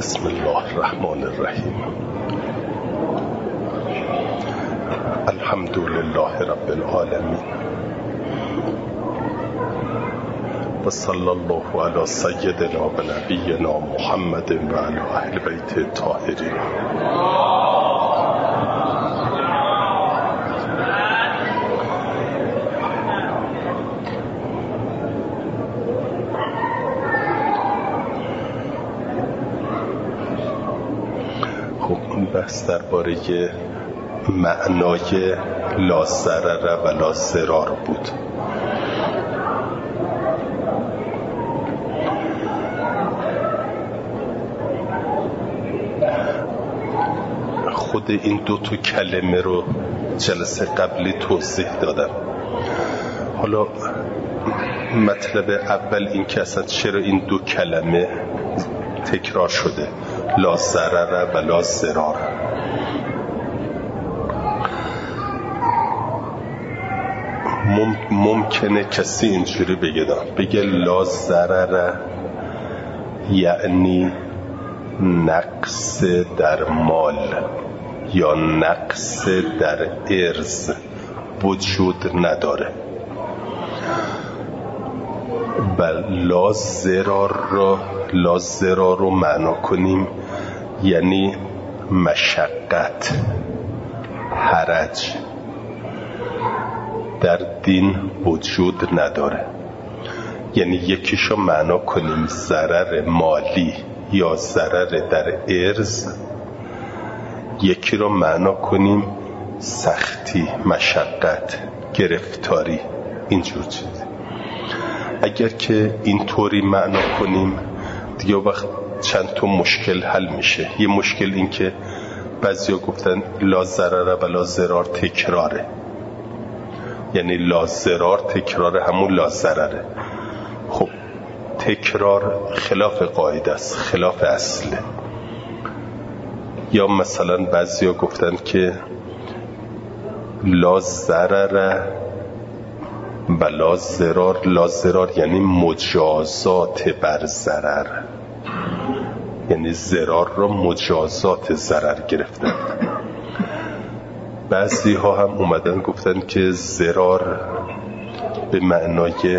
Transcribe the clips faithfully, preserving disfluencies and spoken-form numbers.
بسم الله الرحمن الرحیم. الحمد لله رب العالمین و صلی الله علی سیدنا و نبینا محمد و علی اهل بیت الطاهرین. بحث درباره معنای لا ضرر و لا ضرار بود. خود این دو تا کلمه رو جلسه قبلی توضیح دادم. حالا مطلب اول این که اصلا چرا این دو کلمه تکرار شده، لا ضرر و لا ضرار. مم ممکنه کسی اینجوری بگه بگه لا ضرر یعنی نقص در مال یا نقص در ارز وجود نداره و لا ضرار رو لا ضرار رو معنا کنیم یعنی مشقت، حرج در دین وجود نداره. یعنی یکیشو معنا کنیم ضرر مالی یا ضرر در ارز، یکی رو معنا کنیم سختی، مشقت، گرفتاری، اینجور چیز. اگر که اینطوری معنا کنیم دیگه وقت چند تا مشکل حل میشه. یه مشکل این که بعضیا گفتن لا ضرر و لا ضرار تکراره، یعنی لا ضرار تکراره همون لا ضرره. خب تکرار خلاف قاعده است، خلاف اصله. یا مثلا بعضیا گفتن که لا ضرر و لا ضرار، لا ضرار یعنی مجازات بر ضرر، یعنی ضرار رو مجازات ضرر گرفتن. بعضی ها هم اومدن گفتن که ضرار به معنای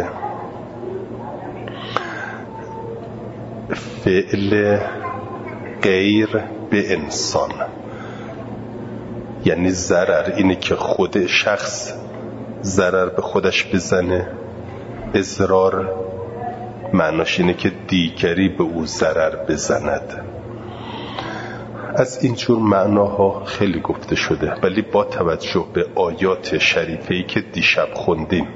فعل غیر به انسان، یعنی ضرر اینه که خود شخص ضرر به خودش بزنه، اضرار معناش اینه که دیگری به او ضرر بزند. از اینجور معناها خیلی گفته شده، ولی با توجه به آیات شریفه‌ای که دیشب خوندیم،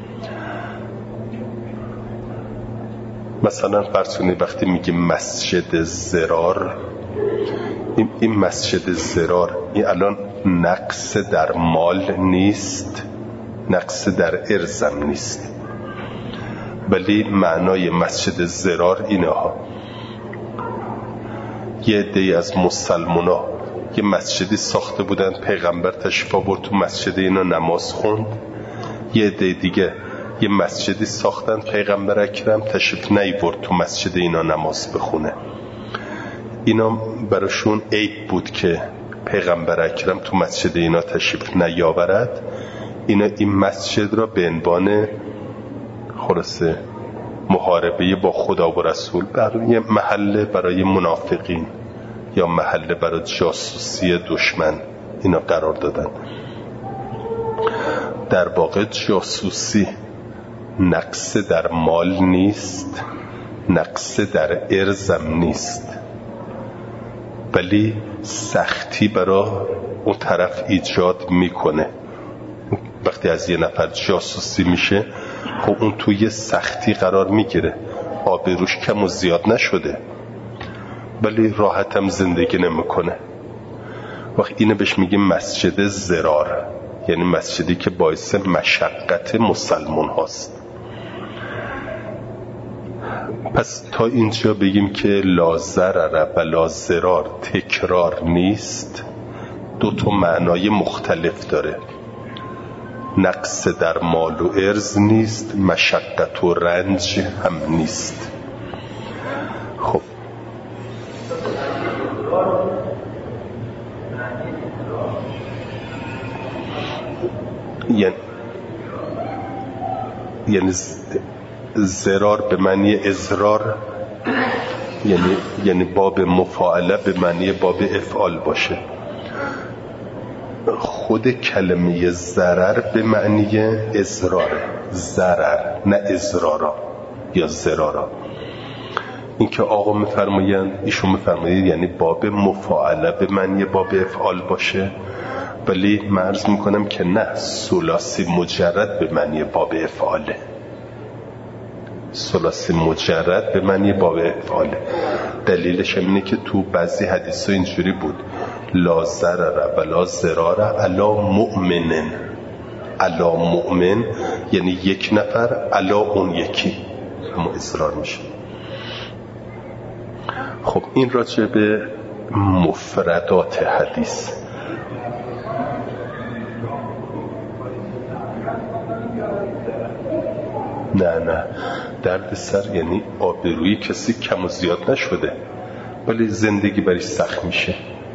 مثلا فرض کنید وقتی میگیم مسجد ضرار، این, این مسجد ضرار این الان نقص در مال نیست، نقص در ارزم نیست، ولی معنای مسجد ضرار اینه ها. یه عده‌ای از مسلمان ها یه مسجدی ساخته بودن، پیغمبر تشریف آورد تو مسجد اینا نماز خوند. یه عده دیگه یه مسجدی ساختن، پیغمبر اکرم تشریف نیاورد تو مسجد اینا نماز بخونه. اینا براشون عیب بود که پیغمبر اکرم تو مسجد اینا تشریف نیاورد. اینا این مسجد را به عنوان خلاصه محاربه با خدا و رسول برای محله برای منافقین یا محله برای جاسوسی دشمن اینا قرار دادن. در واقع جاسوسی نقص در مال نیست، نقص در ارزم نیست، ولی سختی برای اون طرف ایجاد میکنه. وقتی از یه نفر جاسوسی میشه، خب اون توی سختی قرار میگیره، آبروش کم و زیاد نشده ولی راحت هم زندگی نمیکنه. وقتی اینه بهش میگیم مسجد ضرار، یعنی مسجدی که باعث مشقت مسلمان هاست. پس تا اینجا بگیم که لا ضرر و لا ضرار تکرار نیست، دو تا معنای مختلف داره. نقص در مال و ارز نیست، مشقت و رنج هم نیست. خب یعنی یعنی ضرار به معنی اضرار، یعنی یعنی باب مفاعله به معنی باب افعال باشه. خود کلمه ضرر به معنی اضراره، ضرر نه اضرارا یا ضرارا. این که آقا میفرمایند، ایشون میفرمایید یعنی باب مفاعله به معنی باب افعال باشه، ولی من عرض میکنم که نه، ثلاثی مجرد به معنی باب افعاله. ثلاثی مجرد به معنی باب افعاله. دلیلش اینه که تو بعضی حدیثا اینجوری بود: لا ضرر و لا ضرار علی مؤمن. علی مؤمن یعنی یک نفر، علی اون یکی، اما اصرار میشه. خب این راجع به مفردات حدیث. نه نه درد سر یعنی آبروی کسی کم و زیاد نشده، ولی زندگی برش سخت میشه.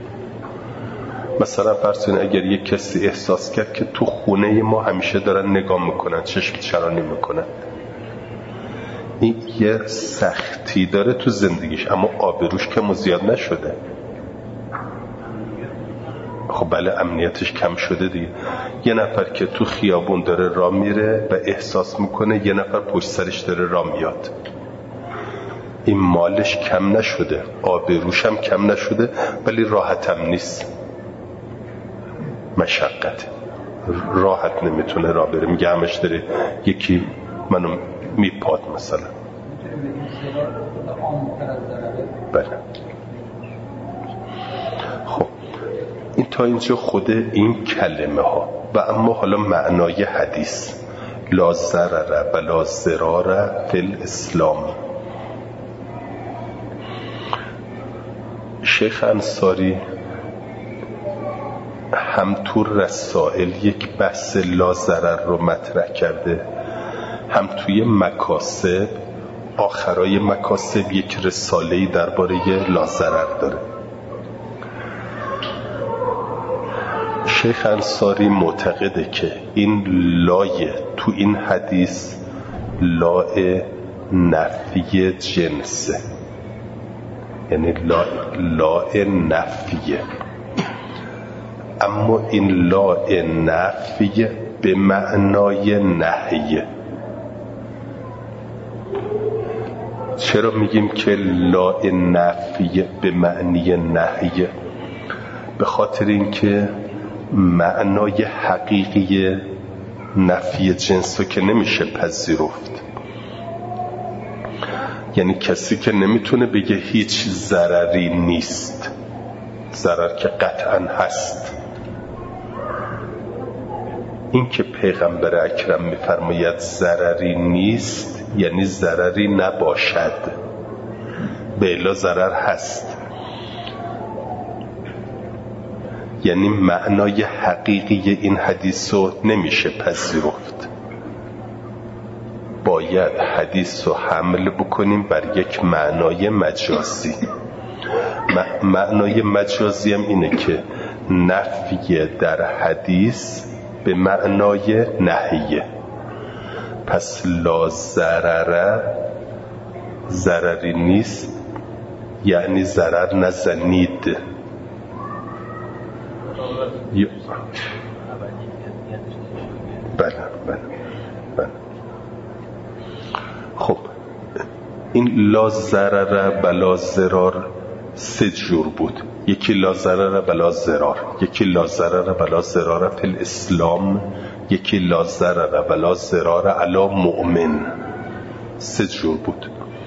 مثلا فرض کنید اگر یک کسی احساس کرد که تو خونه ما همیشه دارن نگاه میکنن، چشم چرانی میکنن، این یه سختی داره تو زندگیش، اما آبروش کم و زیاد نشده. خب بله امنیتش کم شده دیگه. یه نفر که تو خیابون داره راه میره و احساس میکنه یه نفر پشت سرش داره راه میاد، این مالش کم نشده، آبروش هم کم نشده، ولی راحتم نیست، مشقت، راحت نمیتونه راه بره، میگه همش داره یکی منو میپاد مثلا. بله. خب این تا اینجا خود این کلمه ها. و اما حالا معنای حدیث: لا ضرر و لا ضرار فی الاسلام. شیخ انصاری هم تو رسائل یک بحث لا ضرر رو مطرح کرده، هم توی مکاسب، آخرای مکاسب یک رساله‌ای درباره لا ضرر داره. شیخ انصاری معتقده که این لای تو این حدیث لای نفی جنسه، یعنی لا لای نفیه، اما این لای نفی به معنای نهیه. چرا میگیم که لای نفی به معنی نهیه؟ به خاطر اینکه معنای حقیقی نفی جنس رو که نمیشه پذیرفت. یعنی کسی که نمیتونه بگه هیچ ضرری نیست، ضرر که قطعا هست. این که پیغمبر اکرم میفرماید ضرری نیست، یعنی ضرری نباشد، به الا ضرر هست. یعنی معنای حقیقی این حدیث رو نمیشه پذیرفت. باید حدیث رو حمل بکنیم بر یک معنای مجازی. معنای مجازی هم اینه که نفی در حدیث به معنای نهیه. پس لا ضرر، ضرری نیست، یعنی ضرر نزنید. بله بله بله. خب این لا ضرر و لا ضرار سه جور بود. یکی لا ضرر و لا ضرار، یکی لا ضرر و لا ضرار فی الاسلام، یکی لا ضرر و لا ضرار علی مؤمن. سه جور بود.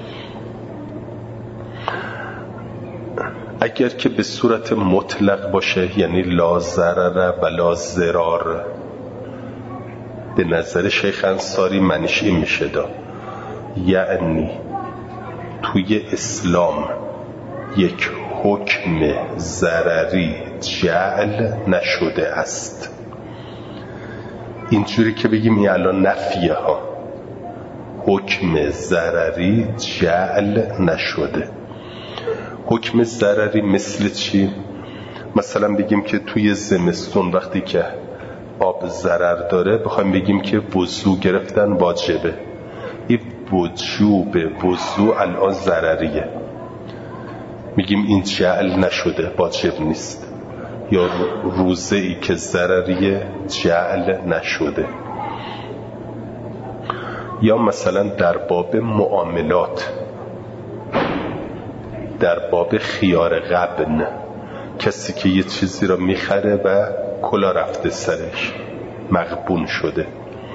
اگر که به صورت مطلق باشه، یعنی لا ضرر و لا ضرار، به نظر شیخ انصاری معنیش این میشه دا، یعنی توی اسلام یک حکم ضرری جعل نشده است. اینجوری که بگیم این الان نفیه ها، حکم ضرری جعل نشده. حکم ضرری مثل چی؟ مثلا بگیم که توی زمستون وقتی که آب ضرر داره بخوایم بگیم که وضو گرفتن واجبه. این وجوب وضو الان ضرریه، میگیم این جعل نشده، واجب نیست. یا روزه ای که ضرریه جعل نشده. یا مثلا در باب معاملات، در باب خیار غبن، کسی که یه چیزی را میخره و کلا رفته سرش، مغبون شده،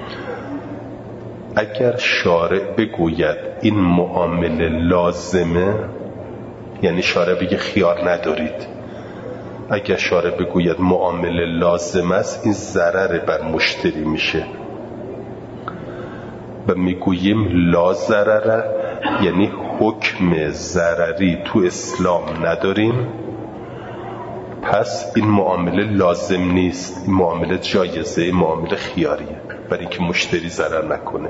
اگر شارع بگوید این معامله لازمه، یعنی شارع بگه خیار ندارید، اگر شارع بگوید معامله لازم است، این ضرر بر مشتری میشه و میگوییم لا ضرر، یعنی حکم ضرری تو اسلام نداریم، پس این معامله لازم نیست، این معامله جایزه، این معامله خیاریه برای اینکه مشتری ضرر نکنه.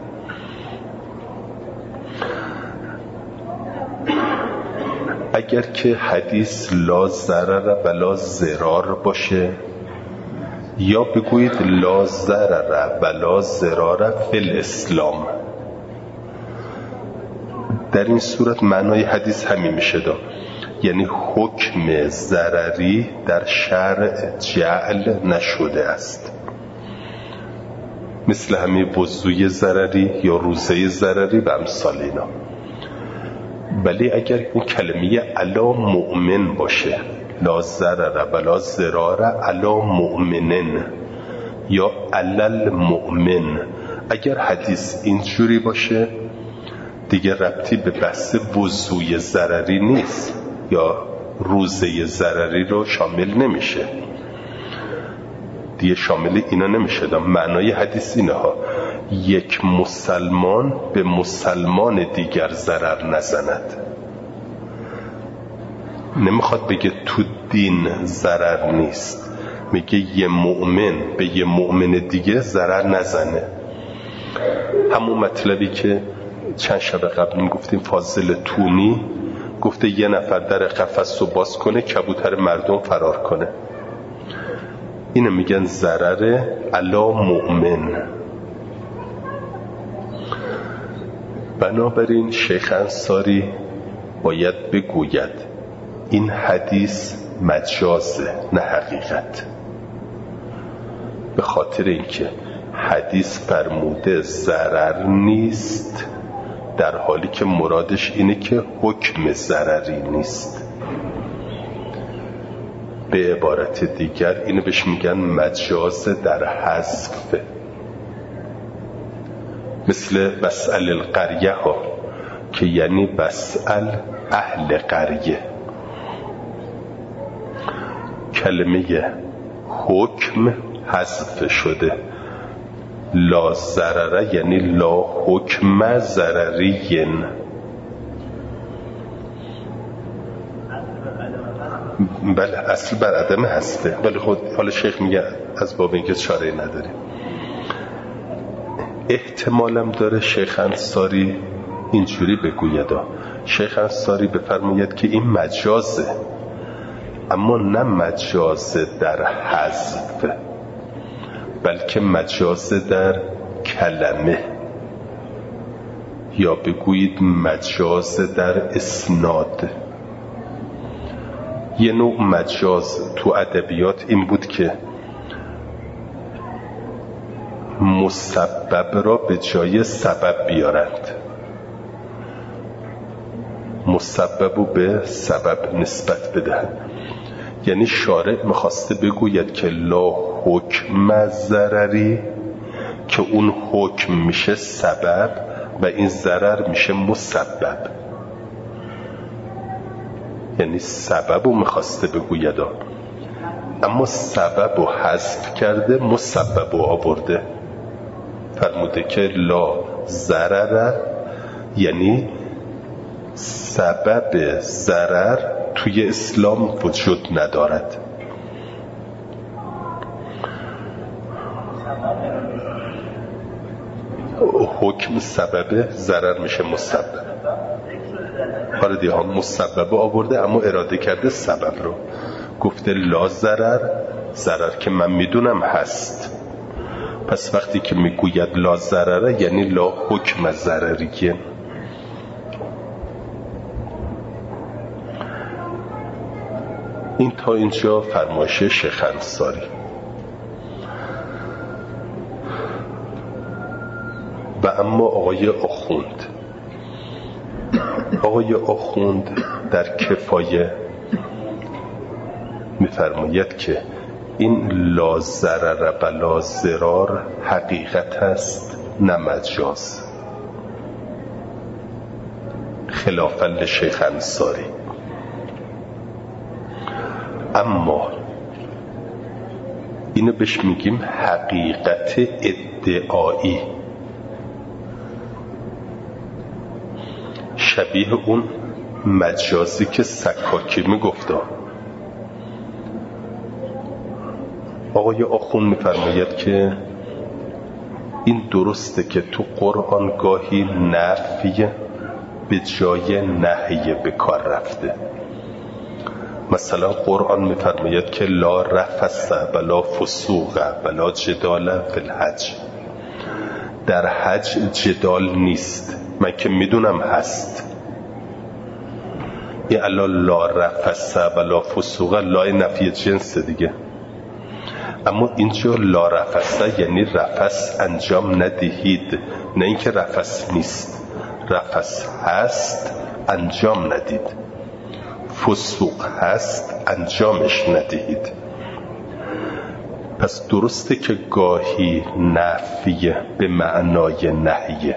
اگر که حدیث لا ضرر و لا ضرار باشه، یا بگویید لا ضرر و لا ضرار فی الاسلام، در این صورت معنای حدیث همین میشه دا، یعنی حکم ضرری در شرع جعل نشده است، مثل همین وضوی ضرری یا روزه ضرری و امثال اینا. ولی اگر اون کلمه علا مؤمن باشه، لا ضرر و لا ضرار علا مؤمنن یا علل مؤمن، اگر حدیث اینجوری باشه دیگه ربطی به بحث وضوی ضرری نیست یا روزه ضرری رو شامل نمیشه، دیگه شامل اینا نمیشه. معنای حدیث اینه ها، یک مسلمان به مسلمان دیگر ضرر نزند، نمیخواد بگه تو دین ضرر نیست، میگه یه مؤمن به یه مؤمن دیگه ضرر نزنه. همون مطلبی که چند شب قبل گفتیم فاضل تونی گفته یه نفر در قفس رو باز کنه کبوتر مردم فرار کنه، اینو میگن ضرر علا مؤمن. بنابراین شیخ انصاری باید بگوید این حدیث مجازه نه حقیقت، به خاطر اینکه حدیث فرموده ضرر نیست، در حالی که مرادش اینه که حکم ضرری نیست. به عبارت دیگر اینو بهش میگن مجاز در حذف، مثل بسأل القریه ها که یعنی بسأل اهل قریه. کلمه حکم حذف شده، لا ضرر یعنی لا حکم ضررین. بله اصل بر عدم حذفه، ولی خود حالا شیخ میگه از باب اینکه چاره نداریم. احتمالم داره شیخ انصاری اینجوری بگوید، شیخ انصاری بفرماید که این مجازه، اما نه مجازه در حذف، بلکه مجازه در کلمه، یا بگویید مجازه در اسناد. یه نوع مجاز تو ادبیات این بود که مسبب را به جای سبب بیارند، مسبب رو به سبب نسبت بدهند. یعنی شارع میخواسته بگوید که لا حکم ضرری، که اون حکم میشه سبب و این ضرر میشه مسبب، یعنی سبب رو میخواسته بگوید، اما سبب رو حذف کرده، مسبب رو آورده. فرموده که لا ضرر یعنی سبب ضرر توی اسلام وجود ندارد. حکم سبب ضرر میشه مسبب. آره دیگه هم مسبب آورده اما اراده کرده سبب رو. گفته لا ضرر، ضرر که من میدونم هست. پس وقتی که میگوید لا ضرره یعنی لا حکم ضرریه. این تا اینجا فرمایش شیخ انصاری. و اما آقای آخوند آقای آخوند در کفایه میفرماید که این لا ضرر و لا ضرار حقیقت است نه مجاز، خلافاً لشیخ انصاری. اما اینو بهش میگیم حقیقت ادعایی، شبیه اون مجازی که سکاکی میگفته. آقای آخوند میفرماید که این درسته که تو قرآن گاهی نفی به جای نهی به کار رفته. مثلا قرآن میفرماید که لا رفث ولا فسوق ولا جدال فی الحج. در حج جدال نیست، من که میدونم هست. این الا لا رفث ولا فسوق لای نفی جنس دیگه. اما اینجا لا رفث یعنی رفث انجام ندهید، نه اینکه رفث نیست، رفث هست انجام ندید. فسوق هست انجامش ندهید. پس درسته که گاهی نفی به معنای نهیه،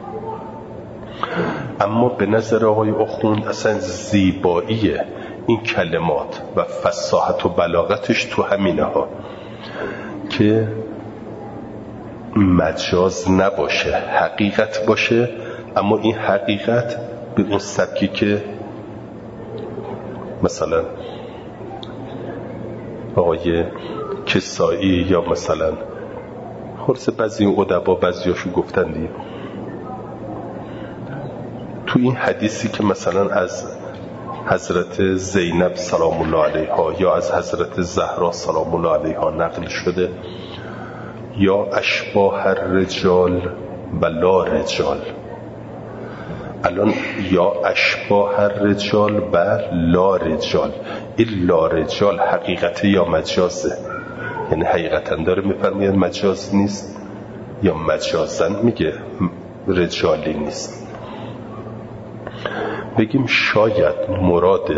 اما به نظر آقای آخوند اصلا زیبایی این کلمات و فصاحت و بلاغتش تو همینه ها که مجاز نباشه، حقیقت باشه. اما این حقیقت به اون سبکی که مثلا آقای کسایی یا مثلا خلاص بعضی ادبا بعضیاشو گفتن دیگه، تو این حدیثی که مثلا از حضرت زینب سلام الله علیها یا از حضرت زهرا سلام الله علیها نقل شده، یا اشباه الرجال و لا رجال. الان یا اشباه الرجال و لا رجال، این لا رجال حقیقت یا مجازه؟ یعنی حقیقتا داره میفرماید مجاز نیست یا مجازن میگه رجالی نیست؟ بگیم شاید مراد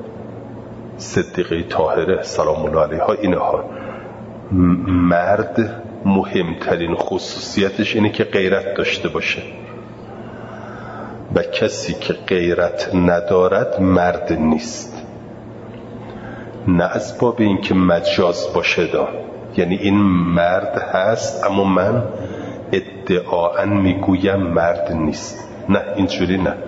صدیقه طاهره سلام الله علیها اینها، مرد مهمترین خصوصیتش اینه که غیرت داشته باشه و کسی که غیرت ندارد مرد نیست. نه از باب این که مجاز باشه دا، یعنی این مرد هست اما من ادعاً میگویم مرد نیست، نه اینجوری نه.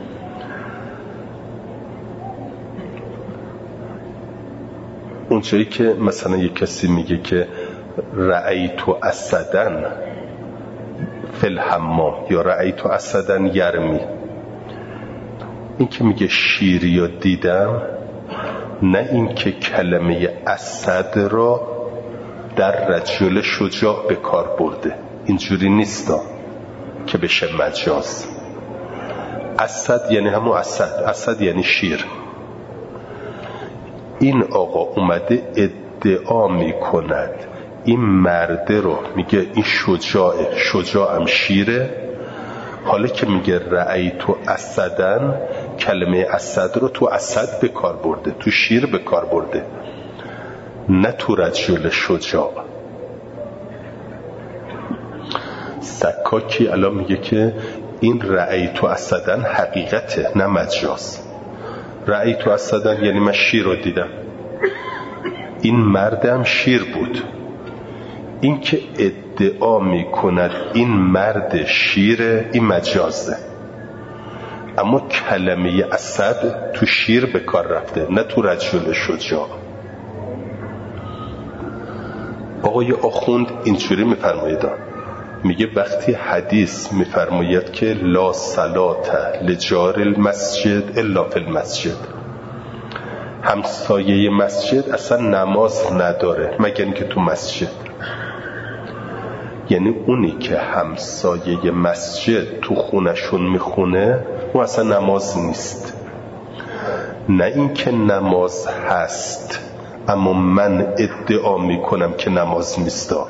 اونجایی که مثلا یک کسی میگه که رأیتو اسدن فی الحمام یا رأیتو اسدن یرمی، این که میگه شیری رو دیدم، نه این که کلمه اسد را در رجل شجاع به کار برده، اینجوری نیستا که بشه مجاز. اسد یعنی همون اسد، اسد یعنی شیر. این آقا اومده ادعا میکند این مرده رو، میگه این شجاعه، شجاعم شیره. حالا که میگه رأیتو اسدن، کلمه اسد رو تو اسد به کار برده، تو شیر به کار برده، نه تو رجل شجاع. سکاکی الان میگه که این رأیتو اسدن حقیقته نه مجاز. رأیتو اسدن یعنی من شیر رو دیدم، این مردم شیر بود. این که ادعا میکند این مرد شیره، این مجازه. اما کلمه اسد تو شیر به کار رفته، نه تو رجل شجاع. آقای آخوند اینجوری میفرمایید میگه وقتی حدیث میفرماید که لا صلات لجار المسجد الا فی المسجد، همسایه مسجد اصلا نماز نداره مگر اینکه تو مسجد، یعنی اونی که همسایه مسجد تو خونشون میخونه اون اصلا نماز نیست. نه اینکه نماز هست اما من ادعا میکنم که نماز نیستا،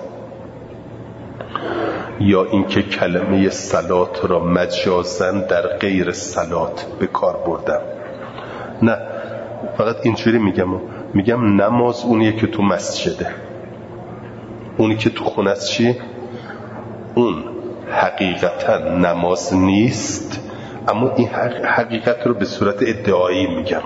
یا اینکه کلمه صلات را مجازاً در غیر صلات به کار بردم. نه، فقط اینجوری میگم میگم نماز اونیه که تو مسجده، اونی که تو خونه است چی؟ اون حقیقتا نماز نیست، اما این حقیقت رو به صورت ادعایی میگم.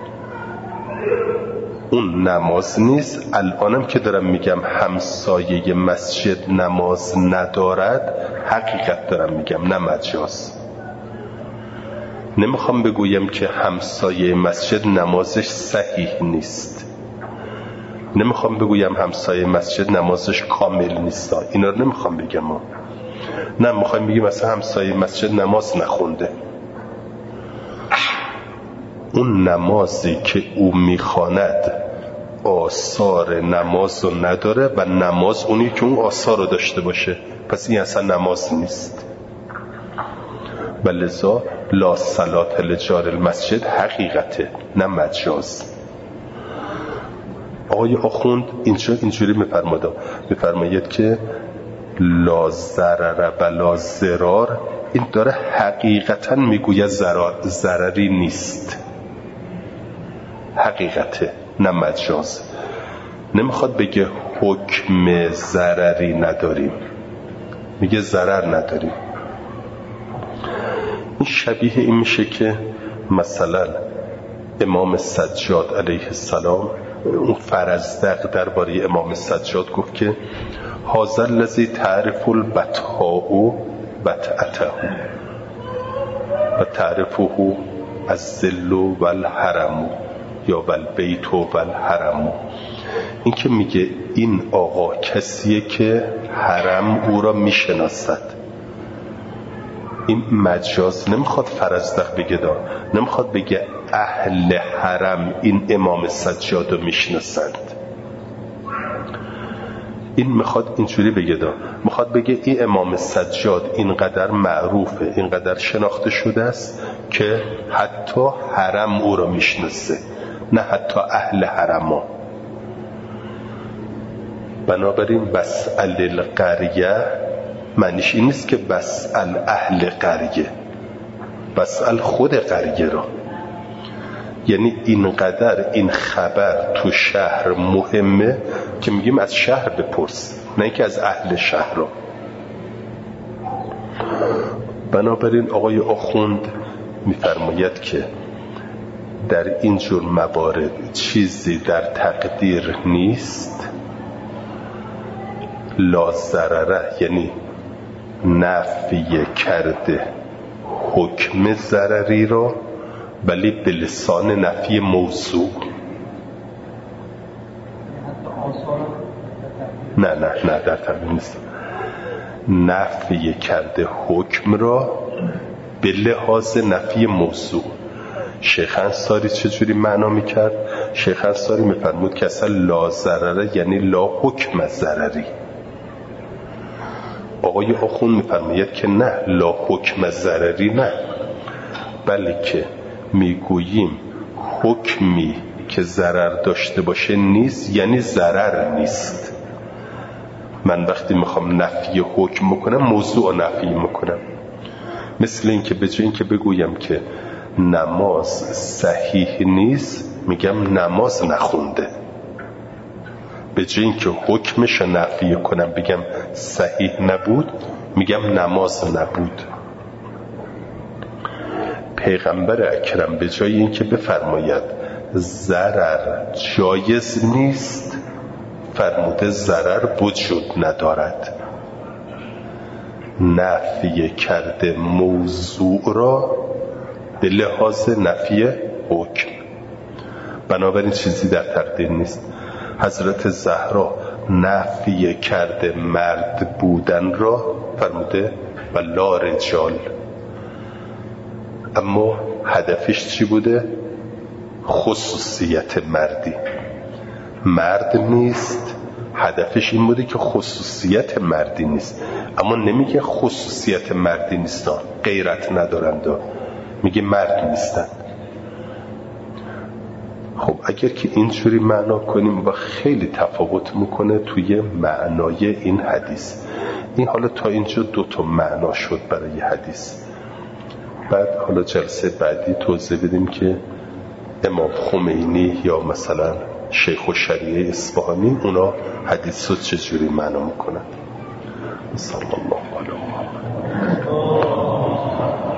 اون نماز نیست. الانم که دارم میگم همسایه مسجد نماز ندارد، حقیقت دارم میگم، نه مجاز. نمیخوام بگویم که همسایه مسجد نمازش صحیح نیست، نمیخوام بگویم همسایه مسجد نمازش کامل نیست، اینا رو نمیخوام بگم. نه، میخوایم بگیم مثلا همسایه مسجد نماز نخونده. اون نمازی که او میخواند آثار نماز رو نداره و نماز اونی که اون آثار رو داشته باشه، پس این اصلا نماز نیست. و لذا لا صلات لجار المسجد حقیقته، نه مجاز. آقای آخوند اینجوری میفرماید میفرماید که لا ضرر و لا ضرار، این داره حقیقتا میگوید ضرری نیست، حقیقته نه مجاز. نمیخواد بگه حکم ضرری نداریم، میگه ضرر نداریم. این شبیه این میشه که مثلا امام سجاد علیه السلام، اون فرزدق درباره امام سجاد گفت که هذا الذی تعرف البطحاء بطعته و تعرفه الذل و الحرم یا والبیت و الحرم. این که میگه این آقا کسیه که حرم او را میشناسد. این مجاز نمیخواد فرزدق بگه، دا نمیخواد بگه اهل حرم این امام سجاد رو میشناسند. این میخواد اینجوری بگه، دا میخواد بگه این امام سجاد اینقدر معروفه، اینقدر شناخته شده است که حتی حرم او رو میشناسه، نه حتی اهل حرم ها. بنابراین بسأل القریه معنیش این نیست که بسأل اهل قریه، بسأل خود قریه را. یعنی اینقدر این خبر تو شهر مهمه که میگیم از شهر بپرس، نه اینکه از اهل شهر را. بنابراین آقای آخوند میفرماید که در این جور موارد چیزی در تقدیر نیست. لا ضرره یعنی نفی کرده حکم ضرری را، ولی به لسان نفی موضوع. نه نه نه در تقدیر نیست. نفی کرده حکم را به لحاظ نفی موضوع. شیخ انصاری چجوری معنا میکرد؟ شیخ انصاری میفرمود که اصلا لا ضرره یعنی لا حکم ضرری. آقای آخوند میفرماید که نه، لا حکم ضرری نه، بلکه میگوییم حکمی که ضرر داشته باشه نیست، یعنی ضرر نیست. من وقتی میخوام نفی حکم میکنم موضوع نفی میکنم. مثل این که به جای این که بگویم که نماز صحیح نیست میگم نماز نخونده، به جای این که حکمش نفی کنم بگم صحیح نبود میگم نماز نبود. پیغمبر اکرم به جای این که بفرماید ضرر جایز نیست فرموده ضرر وجود ندارد. نفی کرده موضوع را به لحاظ نفی حکم. بنابراین چیزی در تقدیر نیست. حضرت زهرا نفی کرده مرد بودن را فرموده و لا رجال، اما هدفش چی بوده؟ خصوصیت مردی. مرد نیست، هدفش این بوده که خصوصیت مردی نیست، اما نمیگه خصوصیت مردی نیستن، غیرت ندارند، میگه مرد نیستن. خب اگر که اینجوری معنا کنیم و خیلی تفاوت میکنه توی معنای این حدیث. این حالا تا اینجا دو تا معنا شد برای حدیث. بعد حالا جلسه بعدی توضیح بدیم که امام خمینی یا مثلا شیخ الشریعه اصفهانی اونا حدیث رو چجوری معنا میکنن. صلی الله علیه و آله.